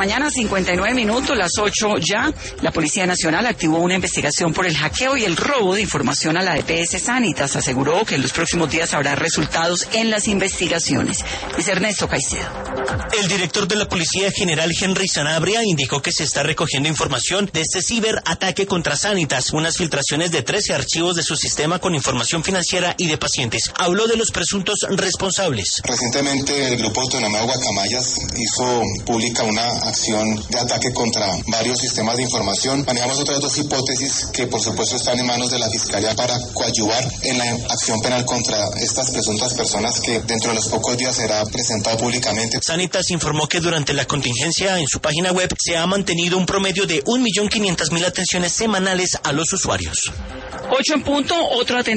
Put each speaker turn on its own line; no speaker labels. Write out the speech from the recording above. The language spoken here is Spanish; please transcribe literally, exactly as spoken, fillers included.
Mañana cincuenta y nueve minutos, las ocho ya, la Policía Nacional activó una investigación por el hackeo y el robo de información a la E P S Sanitas. Aseguró que en los próximos días habrá resultados en las investigaciones. Es Ernesto Caicedo.
El director de la Policía General, Henry Sanabria, indicó que se está recogiendo información de este ciberataque contra Sanitas, unas filtraciones de trece archivos de su sistema con información financiera y de pacientes. Habló de los presuntos responsables.
Recientemente el Grupo Autonomía Guacamayas hizo pública una acción de ataque contra varios sistemas de información. Manejamos otras dos hipótesis que por supuesto están en manos de la Fiscalía para coadyuvar en la acción penal contra estas presuntas personas que dentro de los pocos días será presentado públicamente.
Sanitas informó que durante la contingencia en su página web se ha mantenido un promedio de un millón quinientas mil atenciones semanales a los usuarios.
Ocho en punto, otro atención.